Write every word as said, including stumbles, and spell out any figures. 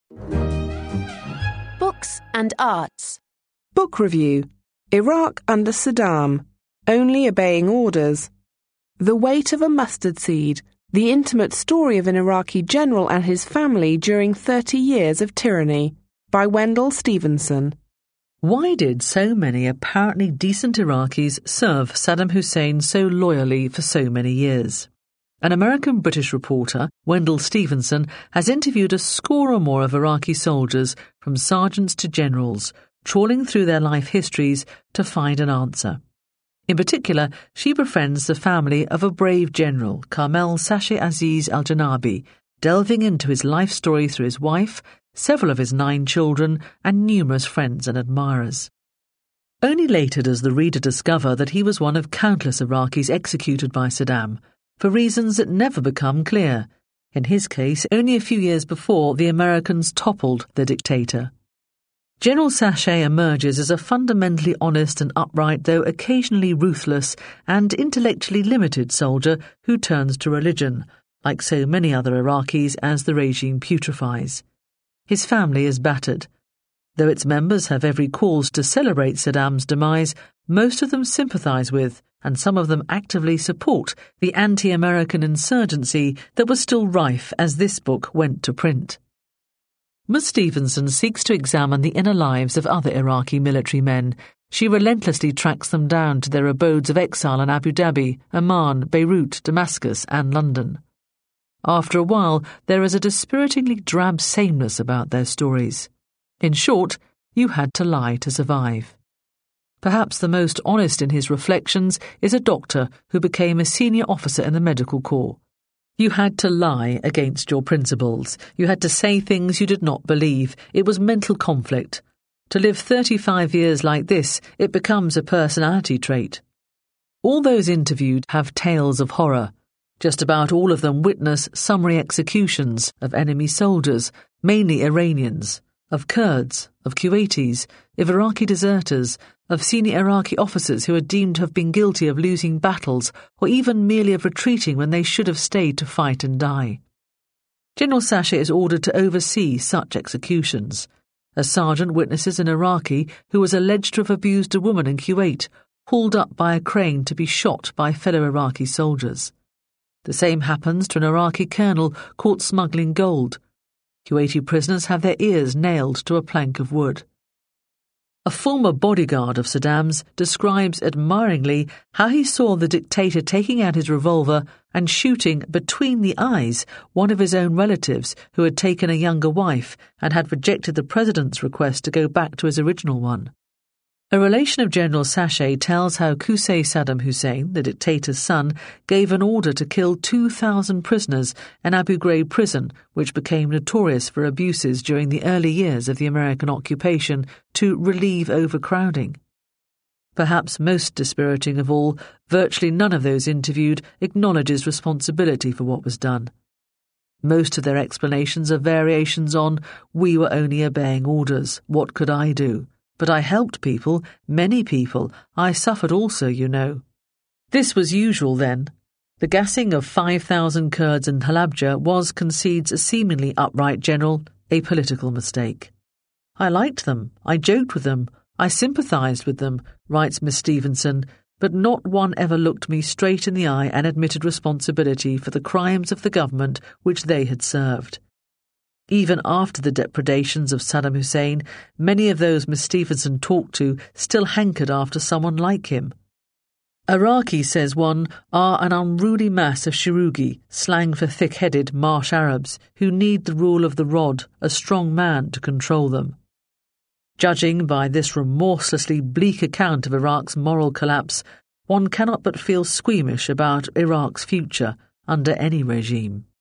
Books and arts. Book review. Iraq under Saddam. Only obeying orders. The weight of a mustard seed. The intimate story of an Iraqi general and his family during thirty years of tyranny. By Wendell Stevenson. Why did so many apparently decent Iraqis serve Saddam Hussein so loyally for so many years? An American-British reporter, Wendell Stevenson, has interviewed a score or more of Iraqi soldiers, from sergeants to generals, trawling through their life histories to find an answer. In particular, she befriends the family of a brave general, Kamel Sachet Aziz al-Janabi, delving into his life story through his wife, several of his nine children, and numerous friends and admirers. Only later does the reader discover that he was one of countless Iraqis executed by Saddam, for reasons that never become clear. In his case, only a few years before the Americans toppled the dictator. General Sachet emerges as a fundamentally honest and upright, though occasionally ruthless and intellectually limited soldier who turns to religion, like so many other Iraqis, as the regime putrefies. His family is battered. Though its members have every cause to celebrate Saddam's demise, most of them sympathise with, and some of them actively support, the anti-American insurgency that was still rife as this book went to print. Miss Stevenson seeks to examine the inner lives of other Iraqi military men. She relentlessly tracks them down to their abodes of exile in Abu Dhabi, Amman, Beirut, Damascus, and London. After a while, there is a dispiritingly drab sameness about their stories. In short, you had to lie to survive. Perhaps the most honest in his reflections is a doctor who became a senior officer in the medical corps. You had to lie against your principles. You had to say things you did not believe. It was mental conflict. To live thirty-five years like this, it becomes a personality trait. All those interviewed have tales of horror. Just about all of them witness summary executions of enemy soldiers, mainly Iranians, of Kurds, of Kuwaitis, of Iraqi deserters, of senior Iraqi officers who are deemed to have been guilty of losing battles or even merely of retreating when they should have stayed to fight and die. General Sachet is ordered to oversee such executions. A sergeant witnesses an Iraqi who was alleged to have abused a woman in Kuwait, hauled up by a crane to be shot by fellow Iraqi soldiers. The same happens to an Iraqi colonel caught smuggling gold. Kuwaiti prisoners have their ears nailed to a plank of wood. A former bodyguard of Saddam's describes admiringly how he saw the dictator taking out his revolver and shooting between the eyes one of his own relatives who had taken a younger wife and had rejected the president's request to go back to his original one. A relation of General Sachet tells how Qusay Saddam Hussein, the dictator's son, gave an order to kill two thousand prisoners in Abu Ghraib prison, which became notorious for abuses during the early years of the American occupation, to relieve overcrowding. Perhaps most dispiriting of all, virtually none of those interviewed acknowledges responsibility for what was done. Most of their explanations are variations on, "We were only obeying orders, what could I do? But I helped people, many people. I suffered also, you know." This was usual then. The gassing of five thousand Kurds in Halabja was, concedes a seemingly upright general, a political mistake. "I liked them, I joked with them, I sympathised with them," writes Miss Stevenson, "but not one ever looked me straight in the eye and admitted responsibility for the crimes of the government which they had served." Even after the depredations of Saddam Hussein, many of those Miss Stevenson talked to still hankered after someone like him. Iraqi, says one, are an unruly mass of shirugi, slang for thick-headed marsh Arabs, who need the rule of the rod, a strong man, to control them. Judging by this remorselessly bleak account of Iraq's moral collapse, one cannot but feel squeamish about Iraq's future under any regime.